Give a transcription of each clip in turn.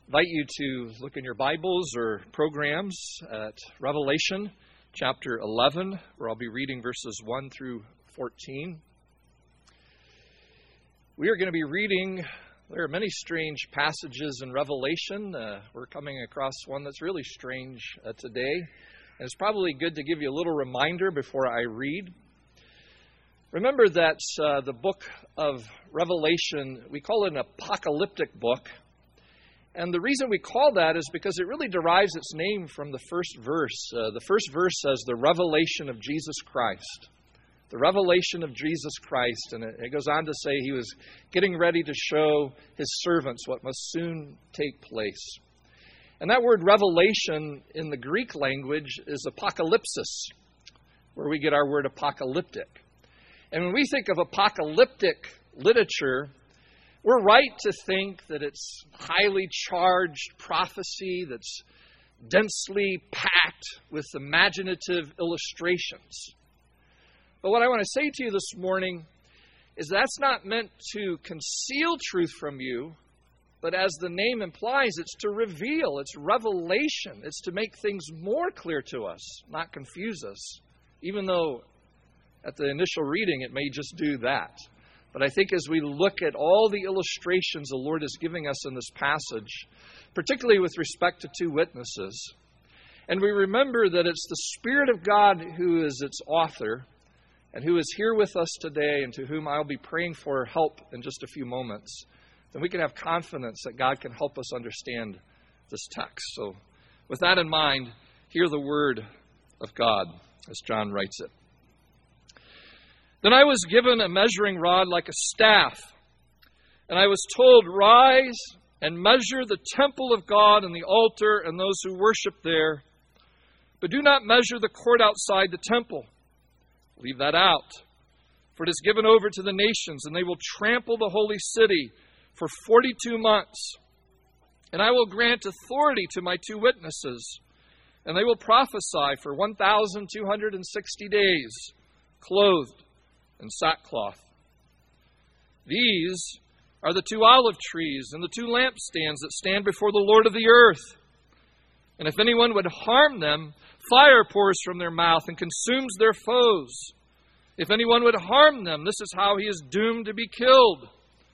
invite you to look in your Bibles or programs at Revelation chapter 11, where I'll be reading verses 1 through 14. We are going to be reading, there are many strange passages in Revelation. We're coming across one that's really strange today. And it's probably good to give you a little reminder before I read. Remember that the book of Revelation, we call it an apocalyptic book. And the reason we call that is because it really derives its name from the first verse. The first verse says, the revelation of Jesus Christ. The revelation of Jesus Christ. And it goes on to say he was getting ready to show his servants what must soon take place. And that word revelation in the Greek language is apocalypsis, where we get our word apocalyptic. And when we think of apocalyptic literature, we're right to think that it's highly charged prophecy that's densely packed with imaginative illustrations. But what I want to say to you this morning is that's not meant to conceal truth from you, but as the name implies, it's to reveal, it's revelation, it's to make things more clear to us, not confuse us, even though at the initial reading it may just do that. But I think as we look at all the illustrations the Lord is giving us in this passage, particularly with respect to two witnesses, and we remember that it's the Spirit of God who is its author and who is here with us today and to whom I'll be praying for help in just a few moments, then we can have confidence that God can help us understand this text. So with that in mind, hear the word of God as John writes it. Then I was given a measuring rod like a staff, and I was told, rise and measure the temple of God and the altar and those who worship there, but do not measure the court outside the temple. Leave that out, for it is given over to the nations, and they will trample the holy city for 42 months. And I will grant authority to my two witnesses, and they will prophesy for 1,260 days, clothed in sackcloth. These are the two olive trees and the two lampstands that stand before the Lord of the earth. And if anyone would harm them, fire pours from their mouth and consumes their foes. If anyone would harm them, this is how he is doomed to be killed.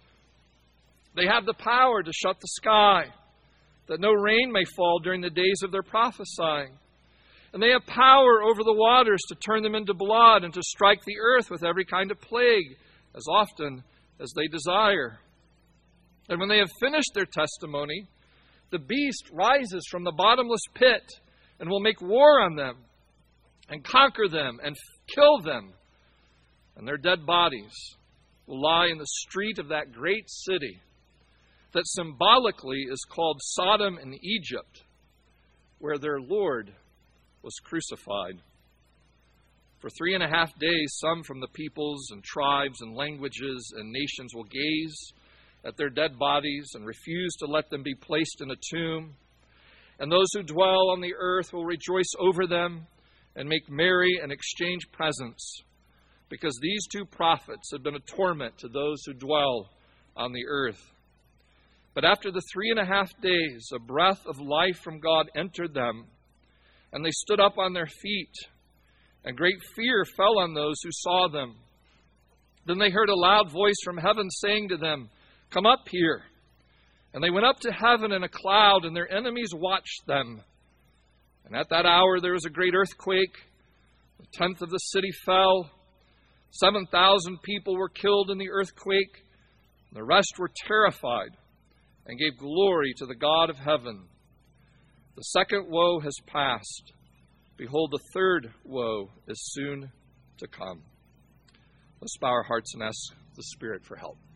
They have the power to shut the sky, that no rain may fall during the days of their prophesying. And they have power over the waters to turn them into blood and to strike the earth with every kind of plague as often as they desire. And when they have finished their testimony, the beast rises from the bottomless pit and will make war on them and conquer them and kill them. And their dead bodies will lie in the street of that great city that symbolically is called Sodom and Egypt, where their Lord was crucified. For 3.5 days, some from the peoples and tribes and languages and nations will gaze at their dead bodies and refuse to let them be placed in a tomb. And those who dwell on the earth will rejoice over them and make merry and exchange presents, because these two prophets have been a torment to those who dwell on the earth. But after the 3.5 days, a breath of life from God entered them, and they stood up on their feet, and great fear fell on those who saw them. Then they heard a loud voice from heaven saying to them, come up here. And they went up to heaven in a cloud, and their enemies watched them. And at that hour there was a great earthquake. 1/10 of the city fell. 7,000 people were killed in the earthquake. And the rest were terrified and gave glory to the God of heaven. The second woe has passed. Behold, the third woe is soon to come. Let's bow our hearts and ask the Spirit for help.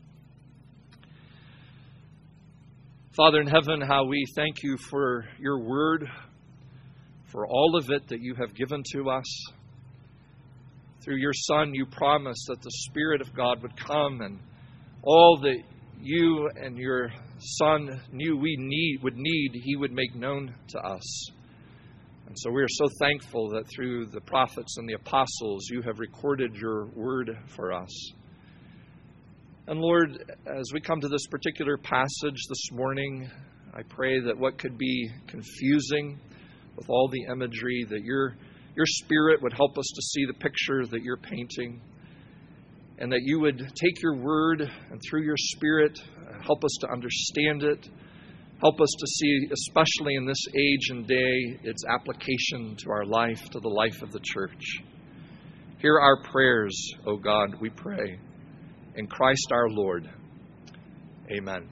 Father in heaven, how we thank you for your word, for all of it that you have given to us. Through your Son, you promised that the Spirit of God would come, and all that you and your Son knew we would need, he would make known to us. And so we are so thankful that through the prophets and the apostles, you have recorded your word for us. And Lord, as we come to this particular passage this morning, I pray that what could be confusing with all the imagery, that your Spirit would help us to see the picture that you're painting, and that you would take your word and through your Spirit help us to understand it. Help us to see, especially in this age and day, its application to our life, to the life of the church. Hear our prayers, O God, we pray. In Christ our Lord. Amen.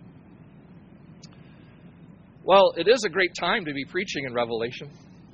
Well, it is a great time to be preaching in Revelation.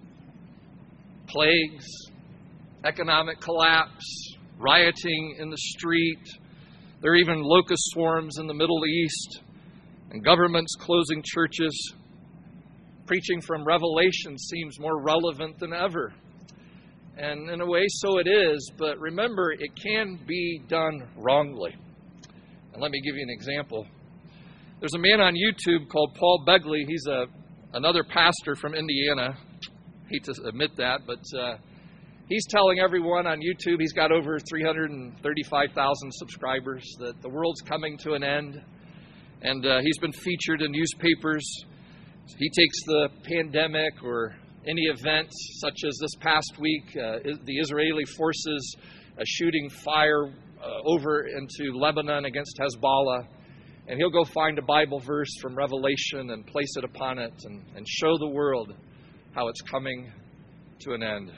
Plagues, economic collapse, rioting in the street. There are even locust swarms in the Middle East, and governments closing churches. Preaching from Revelation seems more relevant than ever. And in a way, so it is, but remember, it can be done wrongly. And let me give you an example. There's a man on YouTube called Paul Begley. He's another pastor from Indiana. Hate to admit that, but he's telling everyone on YouTube, he's got over 335,000 subscribers, that the world's coming to an end. And he's been featured in newspapers. He takes the pandemic or any event such as this past week, the Israeli forces shooting fire over into Lebanon against Hezbollah. And he'll go find a Bible verse from Revelation and place it upon it and show the world how it's coming to an end.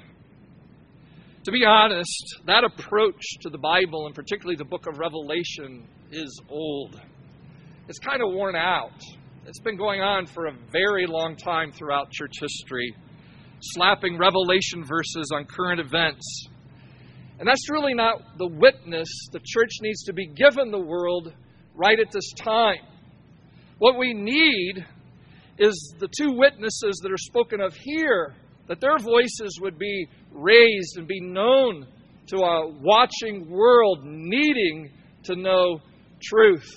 To be honest, that approach to the Bible, and particularly the book of Revelation, is old. It's kind of worn out. It's been going on for a very long time throughout church history, slapping Revelation verses on current events. And that's really not the witness the church needs to be given the world right at this time. What we need is the two witnesses that are spoken of here, that their voices would be raised and be known to a watching world needing to know truth.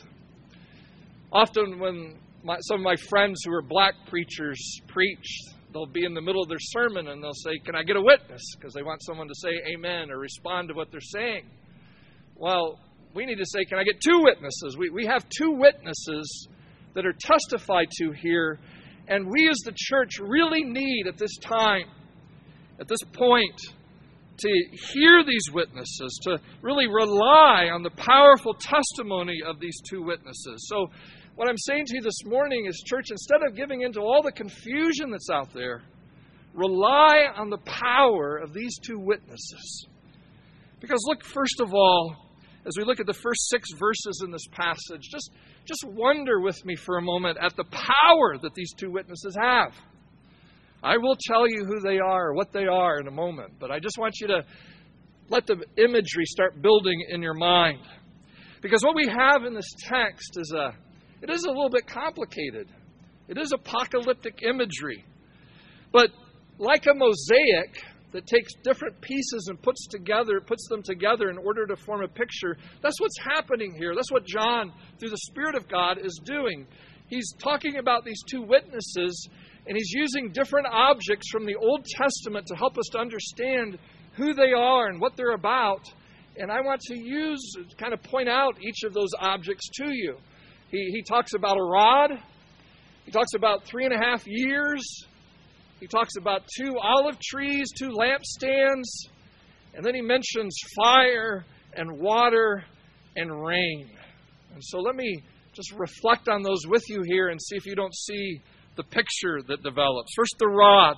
Often when some of my friends who are black preachers preach, they'll be in the middle of their sermon and they'll say, "Can I get a witness?" Because they want someone to say amen or respond to what they're saying. Well, we need to say, "Can I get two witnesses?" We have two witnesses that are testified to here, and we as the church really need at this time, at this point, to hear these witnesses, to really rely on the powerful testimony of these two witnesses. So what I'm saying to you this morning is, church, instead of giving into all the confusion that's out there, rely on the power of these two witnesses. Because look, first of all, as we look at the first 6 verses in this passage, just wonder with me for a moment at the power that these two witnesses have. I will tell you who they are, what they are in a moment, but I just want you to let the imagery start building in your mind. Because what we have in this text is it is a little bit complicated. It is apocalyptic imagery. But like a mosaic that takes different pieces and puts them together in order to form a picture, that's what's happening here. That's what John, through the Spirit of God, is doing. He's talking about these two witnesses, and he's using different objects from the Old Testament to help us to understand who they are and what they're about. And I want to kind of point out each of those objects to you. He talks about a rod. He talks about 3.5 years. He talks about 2 olive trees, 2 lampstands. And then he mentions fire and water and rain. And so let me just reflect on those with you here and see if you don't see the picture that develops. First, the rod.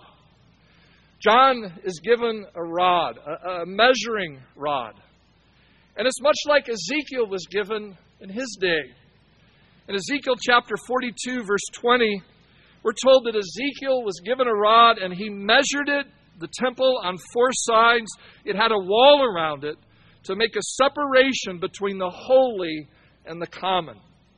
John is given a rod, a measuring rod. And it's much like Ezekiel was given in his day. In Ezekiel chapter 42, verse 20, we're told that Ezekiel was given a rod and he measured it, the temple, on 4 sides. It had a wall around it to make a separation between the holy and the common.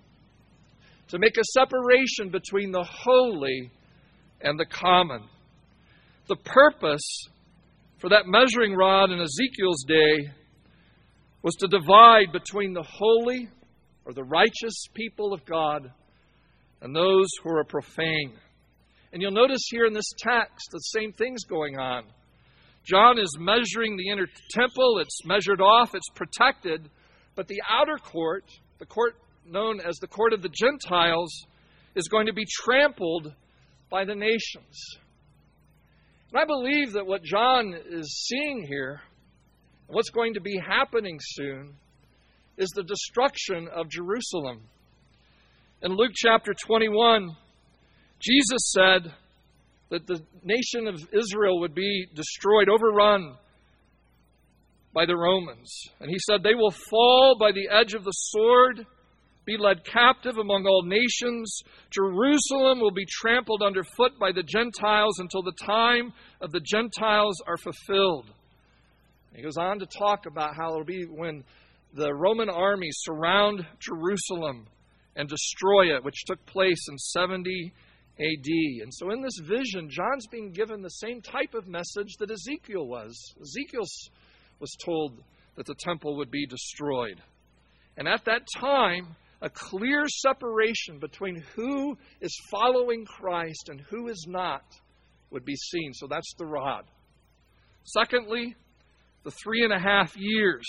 To make a separation between the holy and the common. The purpose for that measuring rod in Ezekiel's day was to divide between the holy, or the righteous people of God, and those who are profane. And you'll notice here in this text the same thing's going on. John is measuring the inner temple. It's measured off. It's protected. But the outer court, the court known as the court of the Gentiles, is going to be trampled by the nations. And I believe that what John is seeing here, what's going to be happening soon, is the destruction of Jerusalem. In Luke chapter 21, Jesus said that the nation of Israel would be destroyed, overrun by the Romans. And he said, they will fall by the edge of the sword, be led captive among all nations. Jerusalem will be trampled underfoot by the Gentiles until the time of the Gentiles are fulfilled. He goes on to talk about how it'll be when the Roman armies surround Jerusalem and destroy it, which took place in 70 A.D. And so in this vision, John's being given the same type of message that Ezekiel was. Ezekiel was told that the temple would be destroyed. And at that time, a clear separation between who is following Christ and who is not would be seen. So that's the rod. Secondly, the 3.5 years.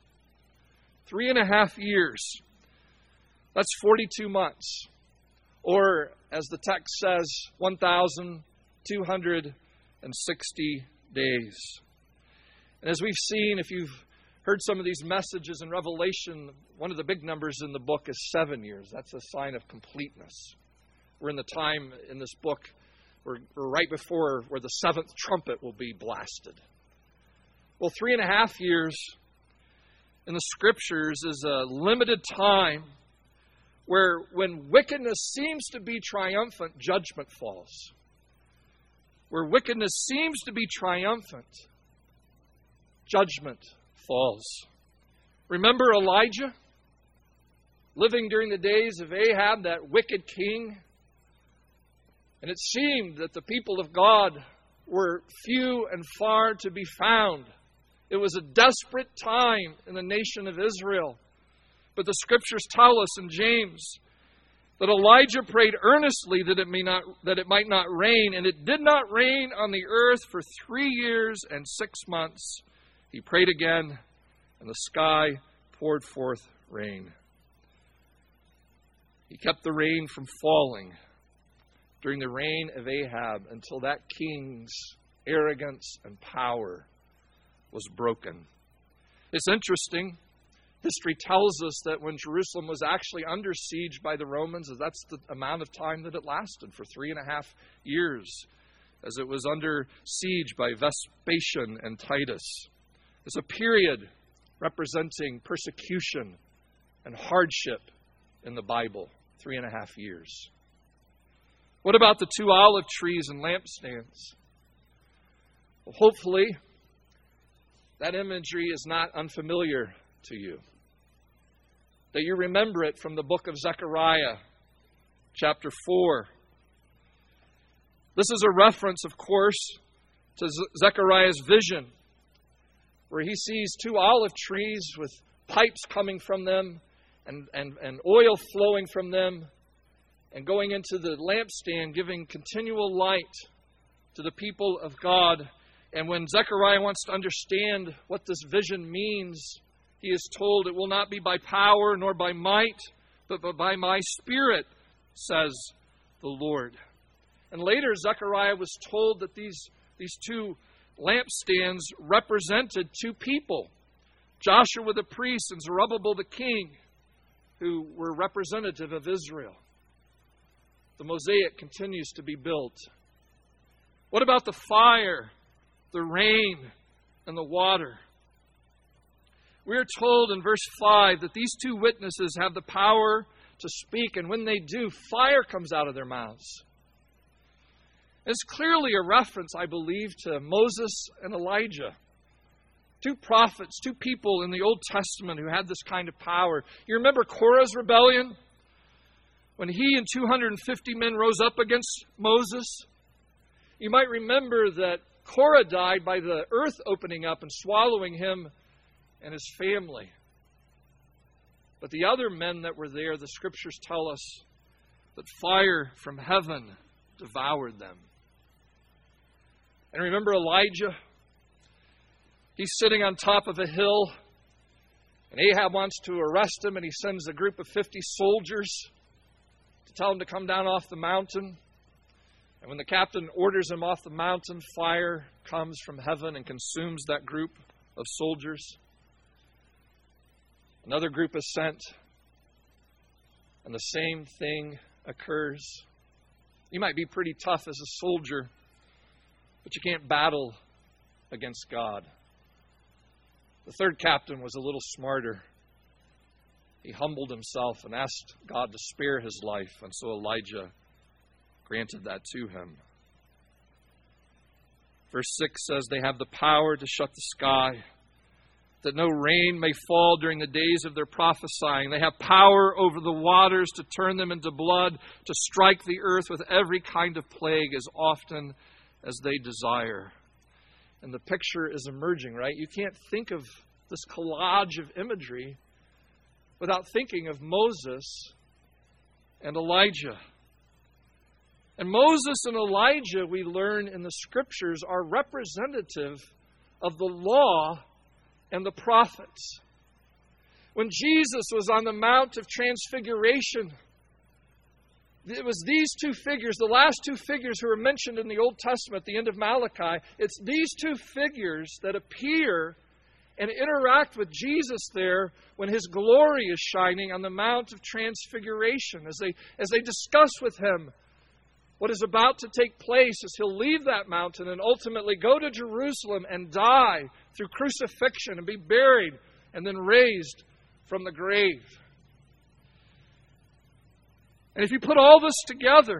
3.5 years. That's 42 months. Or, as the text says, 1,260 days. And as we've seen, if you've heard some of these messages in Revelation, one of the big numbers in the book is 7 years. That's a sign of completeness. We're in the time in this book, we're right before where the seventh trumpet will be blasted. Well, 3.5 years in the Scriptures is a limited time where when wickedness seems to be triumphant, judgment falls. Where wickedness seems to be triumphant, judgment falls. Remember Elijah? Living during the days of Ahab, that wicked king. And it seemed that the people of God were few and far to be found. It was a desperate time in the nation of Israel. But the Scriptures tell us in James that Elijah prayed earnestly that it might not rain, and it did not rain on the earth for 3 years and 6 months. He prayed again, and the sky poured forth rain. He kept the rain from falling during the reign of Ahab until that king's arrogance and power was broken. It's interesting. History tells us that when Jerusalem was actually under siege by the Romans, that's the amount of time that it lasted, for 3.5 years, as it was under siege by Vespasian and Titus. It's a period representing persecution and hardship in the Bible, 3.5 years. What about the 2 olive trees and lampstands? Well, hopefully, that imagery is not unfamiliar to you. That you remember it from the book of Zechariah, chapter 4. This is a reference, of course, to Zechariah's vision, where he sees 2 olive trees with pipes coming from them and oil flowing from them and going into the lampstand, giving continual light to the people of God. And when Zechariah wants to understand what this vision means, he is told, it will not be by power nor by might, but by my Spirit, says the Lord. And later, Zechariah was told that these 2 lampstands represented 2 people, Joshua the priest and Zerubbabel the king, who were representative of Israel. The mosaic continues to be built. What about the fire, the rain, and the water? We are told in verse 5 that these 2 witnesses have the power to speak, and when they do, fire comes out of their mouths. It's clearly a reference, I believe, to Moses and Elijah. 2 prophets, 2 people in the Old Testament who had this kind of power. You remember Korah's rebellion? When he and 250 men rose up against Moses? You might remember that Korah died by the earth opening up and swallowing him and his family. But the other men that were there, the Scriptures tell us that fire from heaven devoured them. And remember Elijah? He's sitting on top of a hill, and Ahab wants to arrest him, and he sends a group of 50 soldiers. to tell him to come down off the mountain. And when the captain orders him off the mountain, fire comes from heaven and consumes that group of soldiers. Another group is sent, and the same thing occurs. You might be pretty tough as a soldier, but you can't battle against God. The third captain was a little smarter. He humbled himself and asked God to spare his life, and so Elijah granted that to him. Verse 6 says, they have the power to shut the sky, that no rain may fall during the days of their prophesying. They have power over the waters to turn them into blood, to strike the earth with every kind of plague as often as they desire. And the picture is emerging, right? You can't think of this collage of imagery without thinking of Moses and Elijah. And Moses and Elijah, we learn in the Scriptures, are representative of the law and the prophets. When Jesus was on the Mount of Transfiguration, it was these two figures, the last two figures who are mentioned in the Old Testament at the end of Malachi. It's these two figures that appear and interact with Jesus there when His glory is shining on the Mount of Transfiguration, as they discuss with Him what is about to take place as He'll leave that mountain and ultimately go to Jerusalem and die through crucifixion and be buried and then raised from the grave. And if you put all this together,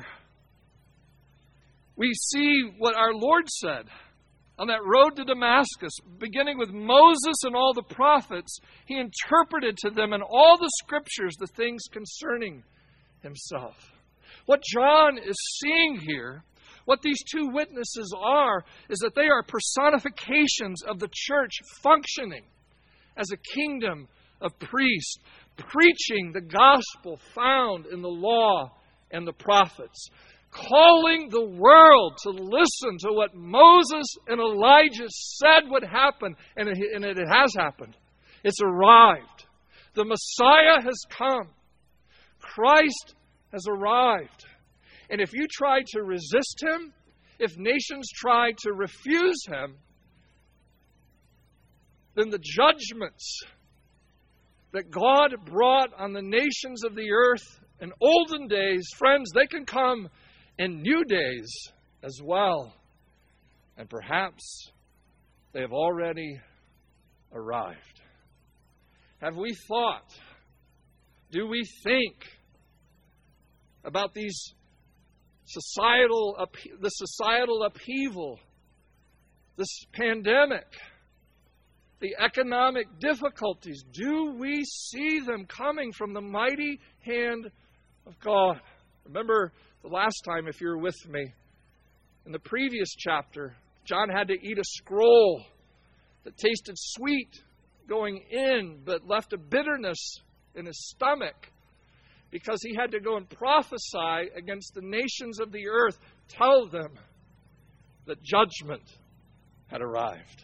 we see what our Lord said on that road to Damascus, beginning with Moses and all the prophets. He interpreted to them in all the Scriptures the things concerning Himself. What John is seeing here, what these two witnesses are, is that they are personifications of the church functioning as a kingdom of priests, preaching the gospel found in the law and the prophets, calling the world to listen to what Moses and Elijah said would happen, and it has happened. It's arrived. The Messiah has come. Christ has arrived. And if you try to resist Him, if nations try to refuse Him, then the judgments that God brought on the nations of the earth in olden days, friends, they can come in new days as well. And perhaps they have already arrived. Have we thought? Do we think about the societal upheaval, this pandemic, the economic difficulties? Do we see them coming from the mighty hand of God? Remember the last time, if you were with me, in the previous chapter, John had to eat a scroll that tasted sweet going in, but left a bitterness in his stomach, because he had to go and prophesy against the nations of the earth, tell them that judgment had arrived.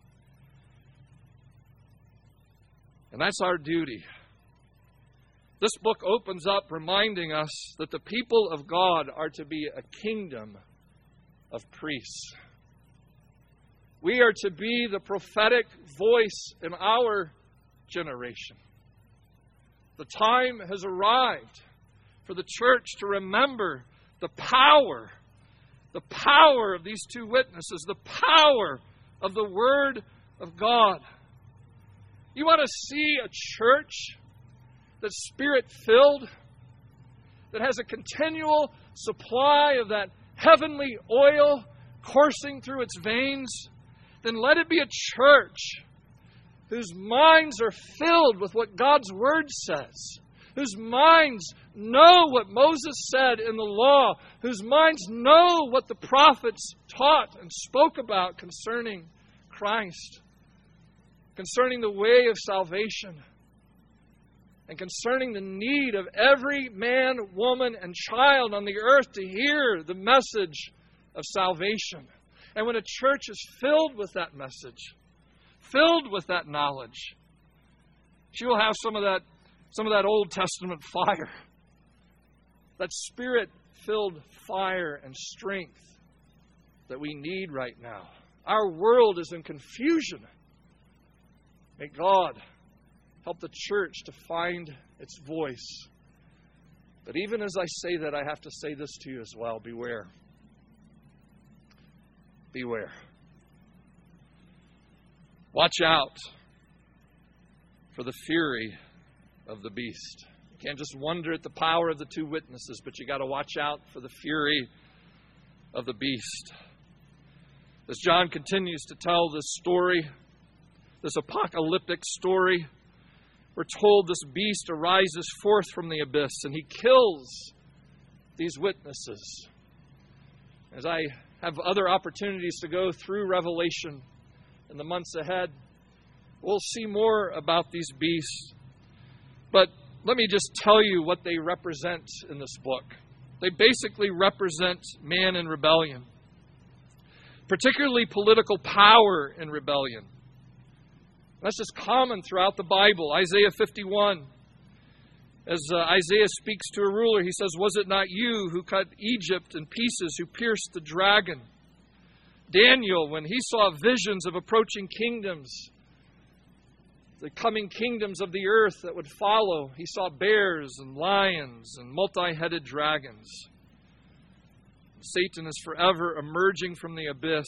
And that's our duty. This book opens up reminding us that the people of God are to be a kingdom of priests. We are to be the prophetic voice in our generation. The time has arrived for the church to remember the power of these two witnesses, the power of the Word of God. You want to see a church that's Spirit-filled, that has a continual supply of that heavenly oil coursing through its veins? Then let it be a church whose minds are filled with what God's Word says, whose minds know what Moses said in the law, whose minds know what the prophets taught and spoke about concerning Christ, concerning the way of salvation, and concerning the need of every man, woman, and child on the earth to hear the message of salvation. And when a church is filled with that message, filled with that knowledge, she will have some of that Old Testament fire. that Spirit-filled fire and strength that we need right now. Our world is in confusion. May God help the church to find its voice. But even as I say that, I have to say this to you as well. Beware. Beware. Watch out for the fury of the beast. You can't just wonder at the power of the two witnesses, but you got to watch out for the fury of the beast. As John continues to tell this story, this apocalyptic story, we're told this beast arises forth from the abyss and he kills these witnesses. As I have other opportunities to go through Revelation in the months ahead, we'll see more about these beasts. But let me just tell you what they represent in this book. They basically represent man in rebellion, particularly political power in rebellion. That's just common throughout the Bible. Isaiah 51, as Isaiah speaks to a ruler, he says, "Was it not you who cut Egypt in pieces, who pierced the dragon?" Daniel, when he saw visions of approaching kingdoms, the coming kingdoms of the earth that would follow, he saw bears and lions and multi-headed dragons. Satan is forever emerging from the abyss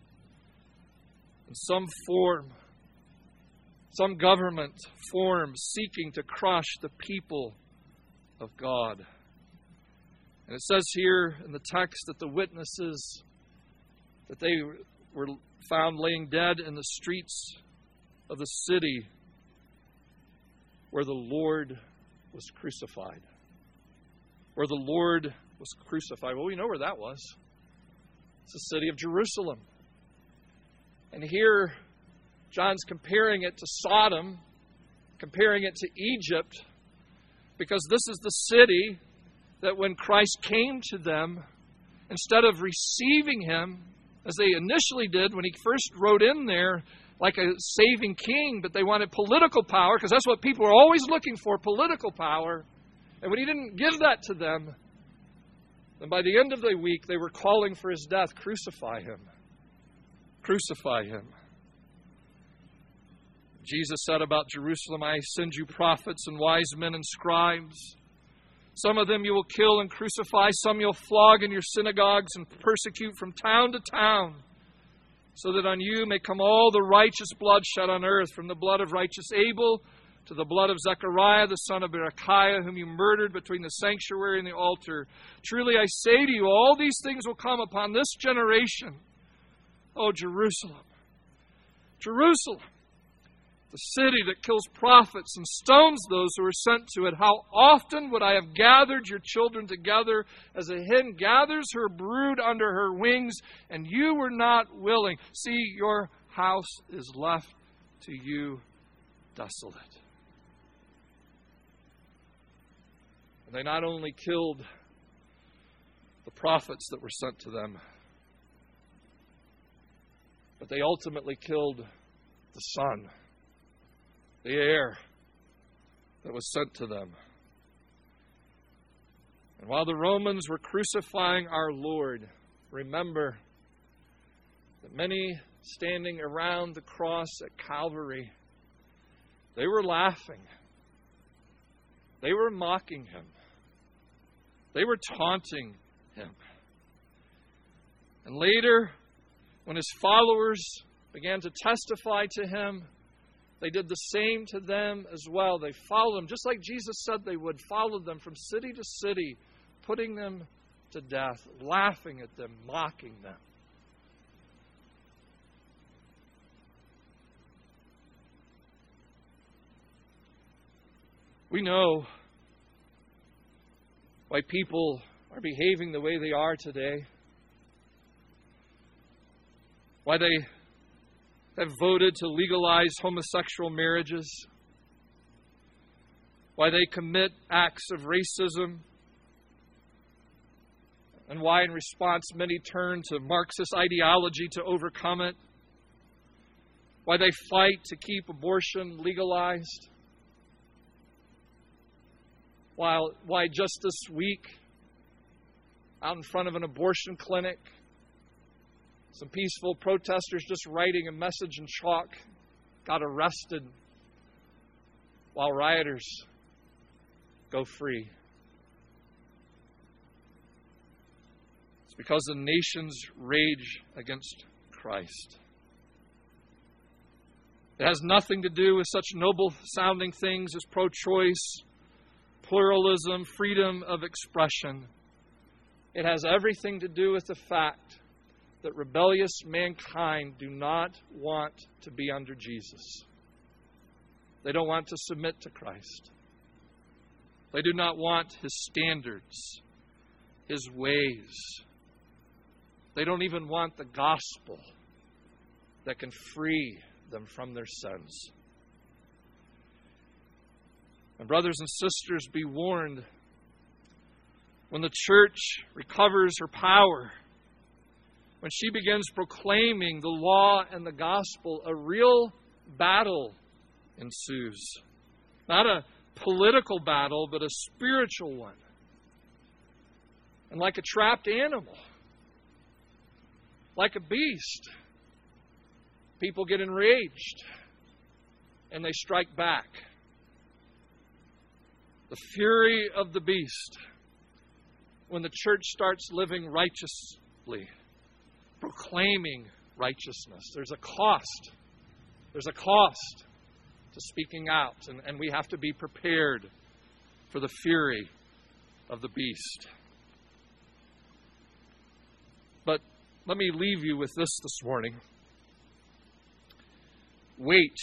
in some form, some government form, seeking to crush the people of God. And it says here in the text that the witnesses, that they were found laying dead in the streets of the city where the Lord was crucified. Where the Lord was crucified. Well, we know where that was. It's the city of Jerusalem. And here, John's comparing it to Sodom, comparing it to Egypt, because this is the city that when Christ came to them, instead of receiving Him, as they initially did when He first rode in there like a saving king, but they wanted political power, because that's what people are always looking for, political power. And when He didn't give that to them, then by the end of the week, they were calling for His death. Crucify Him. Crucify Him. Jesus said about Jerusalem, "I send you prophets and wise men and scribes. Some of them you will kill and crucify. Some you'll flog in your synagogues and persecute from town to town, so that on you may come all the righteous blood shed on earth, from the blood of righteous Abel to the blood of Zechariah, the son of Berechiah, whom you murdered between the sanctuary and the altar. Truly I say to you, all these things will come upon this generation. Oh, Jerusalem, Jerusalem, the city that kills prophets and stones those who are sent to it. How often would I have gathered your children together as a hen gathers her brood under her wings, and you were not willing. See, your house is left to you desolate." And they not only killed the prophets that were sent to them, but they ultimately killed the Son, the heir that was sent to them. And while the Romans were crucifying our Lord, remember that many standing around the cross at Calvary, they were laughing. They were mocking Him. They were taunting Him. And later, when His followers began to testify to Him, they did the same to them as well. They followed Him, just like Jesus said they would, followed them from city to city, putting them to death, laughing at them, mocking them. We know why people are behaving the way they are today, why they have voted to legalize homosexual marriages, why they commit acts of racism, and why in response many turn to Marxist ideology to overcome it, why they fight to keep abortion legalized, why just this week out in front of an abortion clinic. Some peaceful protesters just writing a message in chalk got arrested while rioters go free. It's because the nations rage against Christ. It has nothing to do with such noble-sounding things as pro-choice, pluralism, freedom of expression. It has everything to do with the fact that rebellious mankind do not want to be under Jesus. They don't want to submit to Christ. They do not want His standards, His ways. They don't even want the gospel that can free them from their sins. And brothers and sisters, be warned. When the church recovers her power, when she begins proclaiming the law and the gospel, a real battle ensues. Not a political battle, but a spiritual one. And like a trapped animal, like a beast, people get enraged and they strike back. The fury of the beast when the church starts living righteously, proclaiming righteousness. There's a cost. There's a cost to speaking out, and we have to be prepared for the fury of the beast. But let me leave you with this morning. Wait.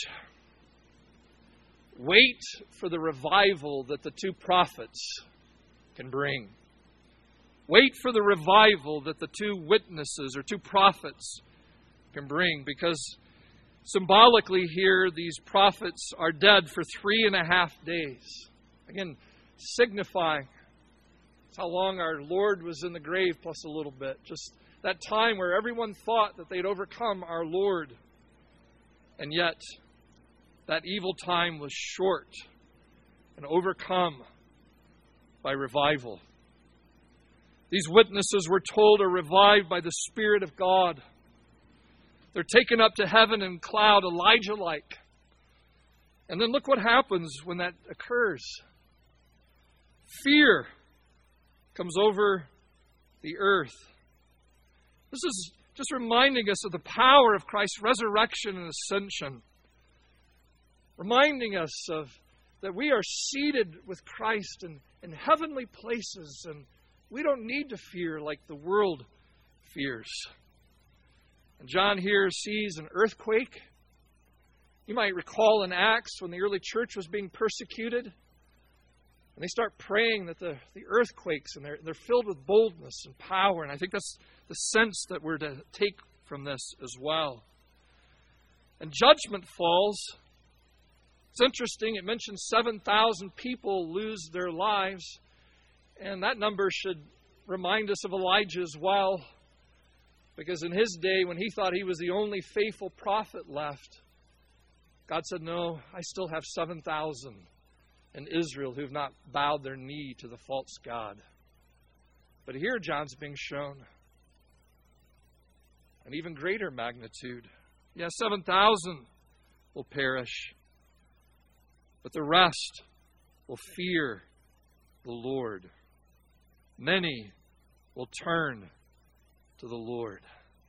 Wait for the revival that the two prophets can bring. Wait for the revival that the two witnesses or two prophets can bring, because symbolically here, these prophets are dead for 3.5 days. Again, signifying how long our Lord was in the grave plus a little bit. Just that time where everyone thought that they'd overcome our Lord. And yet, that evil time was short and overcome by revival. These witnesses, we're told, are revived by the Spirit of God. They're taken up to heaven in cloud, Elijah-like. And then look what happens when that occurs. Fear comes over the earth. This is just reminding us of the power of Christ's resurrection and ascension. Reminding us of that we are seated with Christ in heavenly places, and we don't need to fear like the world fears. And John here sees an earthquake. You might recall in Acts when the early church was being persecuted, and they start praying that the earthquakes, and they're filled with boldness and power. And I think that's the sense that we're to take from this as well. And judgment falls. It's interesting, it mentions 7,000 people lose their lives. And that number should remind us of Elijah as well. Because in his day, when he thought he was the only faithful prophet left, God said, no, I still have 7,000 in Israel who have not bowed their knee to the false god. But here John's being shown an even greater magnitude. Yes, 7,000 will perish, but the rest will fear the Lord. Many will turn to the Lord.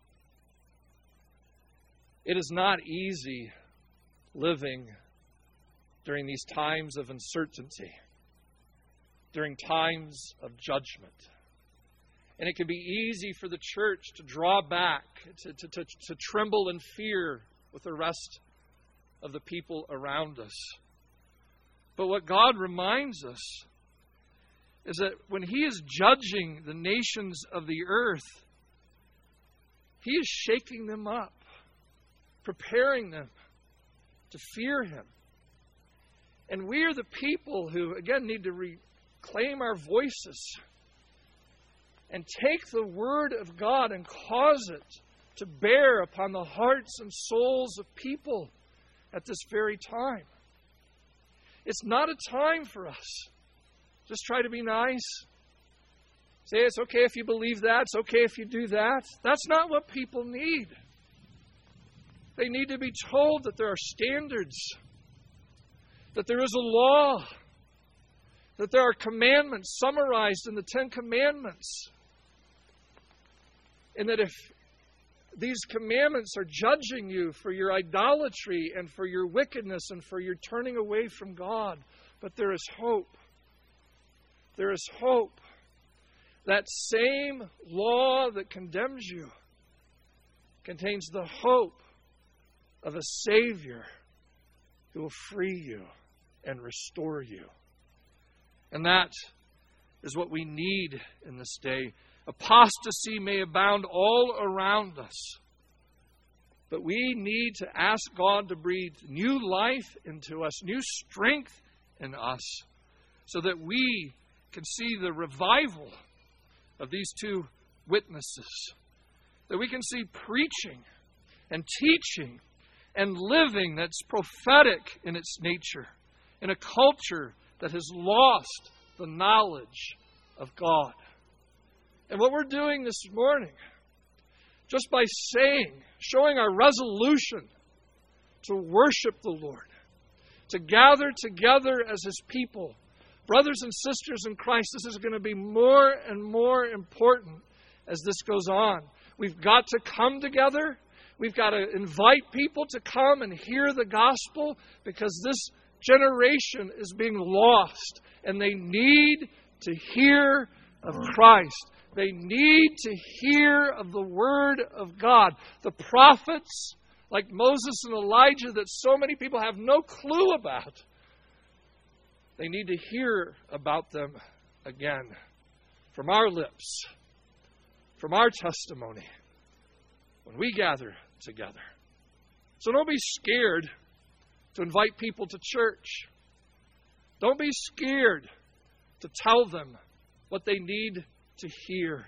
It is not easy living during these times of uncertainty, during times of judgment. And it can be easy for the church to draw back, to tremble in fear with the rest of the people around us. But what God reminds us is that when He is judging the nations of the earth, He is shaking them up, preparing them to fear Him. And we are the people who, again, need to reclaim our voices and take the Word of God and cause it to bear upon the hearts and souls of people at this very time. It's not a time for us just try to be nice. Say it's okay if you believe that. It's okay if you do that. That's not what people need. They need to be told that there are standards, that there is a law, that there are commandments summarized in the Ten Commandments, and that if these commandments are judging you for your idolatry and for your wickedness and for your turning away from God, but there is hope. There is hope. That same law that condemns you contains the hope of a Savior who will free you and restore you. And that is what we need in this day. Apostasy may abound all around us, but we need to ask God to breathe new life into us, new strength in us, so that we can see the revival of these two witnesses, that we can see preaching and teaching and living that's prophetic in its nature, in a culture that has lost the knowledge of God. And what we're doing this morning, just by showing our resolution to worship the Lord, to gather together as His people, brothers and sisters in Christ, this is going to be more and more important as this goes on. We've got to come together. We've got to invite people to come and hear the gospel, because this generation is being lost and they need to hear of Christ. They need to hear of the Word of God. The prophets, like Moses and Elijah, that so many people have no clue about, they need to hear about them again from our lips, from our testimony, when we gather together. So don't be scared to invite people to church. Don't be scared to tell them what they need to hear.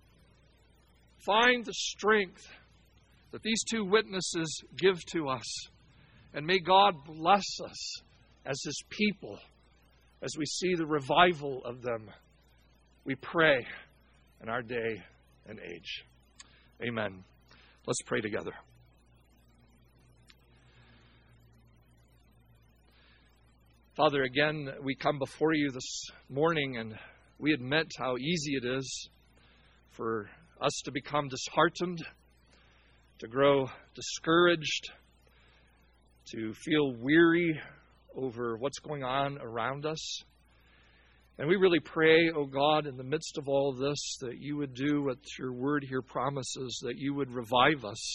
Find the strength that these two witnesses give to us, and may God bless us as His people as we see the revival of them. We pray in our day and age. Amen. Let's pray together. Father, again, we come before you this morning, and we admit how easy it is for us to become disheartened, to grow discouraged, to feel weary over what's going on around us. And we really pray, oh God, in the midst of all this, that you would do what your word here promises, that you would revive us.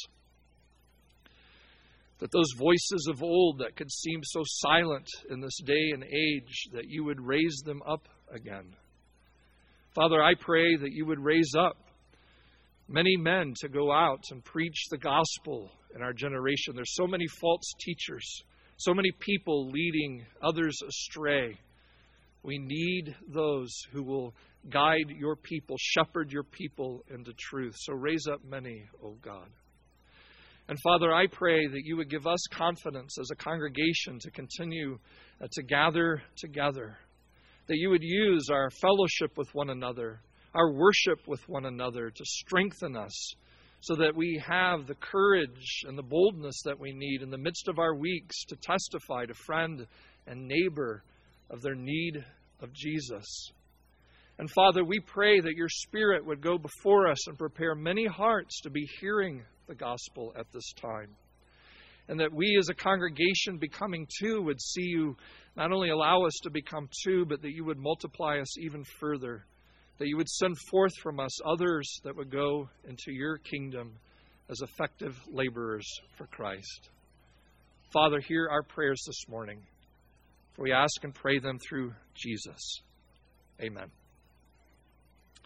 That those voices of old that could seem so silent in this day and age, that you would raise them up again. Father, I pray that you would raise up many men to go out and preach the gospel in our generation. There's so many false teachers, so many people leading others astray. We need those who will guide your people, shepherd your people into truth. So raise up many, O God. And Father, I pray that you would give us confidence as a congregation to continue to gather together. That you would use our fellowship with one another, our worship with one another to strengthen us, so that we have the courage and the boldness that we need in the midst of our weeks to testify to friend and neighbor of their need of Jesus. And Father, we pray that your Spirit would go before us and prepare many hearts to be hearing the gospel at this time. And that we as a congregation becoming two would see you not only allow us to become two, but that you would multiply us even further. That you would send forth from us others that would go into your kingdom as effective laborers for Christ. Father, hear our prayers this morning. For we ask and pray them through Jesus. Amen.